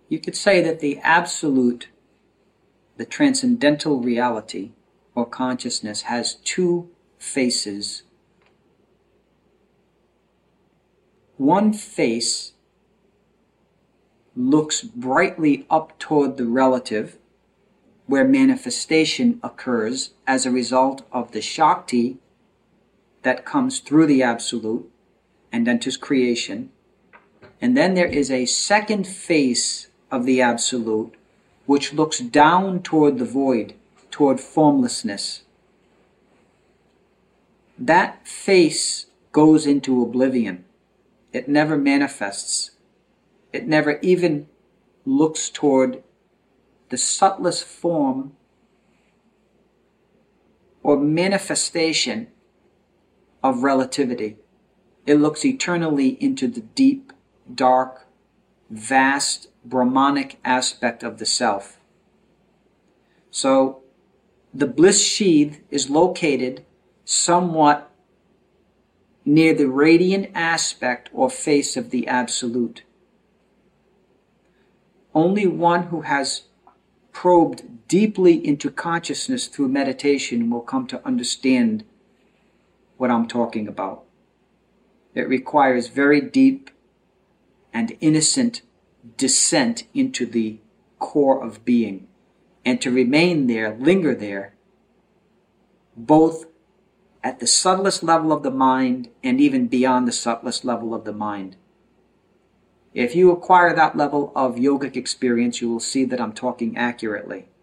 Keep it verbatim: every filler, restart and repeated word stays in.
You could say that the absolute, the transcendental reality or consciousness has two faces. One face looks brightly up toward the relative, where manifestation occurs as a result of the Shakti that comes through the Absolute and enters creation. And then there is a second face of the Absolute which looks down toward the void, toward formlessness. That face goes into oblivion. It never manifests. It never even looks toward the subtlest form or manifestation of relativity. It looks eternally into the deep, dark, vast, Brahmanic aspect of the self. So the bliss sheath is located somewhat near the radiant aspect or face of the Absolute. Only one who has probed deeply into consciousness through meditation will come to understand what I'm talking about. It requires very deep and innocent descent into the core of being, and to remain there, linger there, both at the subtlest level of the mind and even beyond the subtlest level of the mind. If you acquire that level of yogic experience, you will see that I'm talking accurately.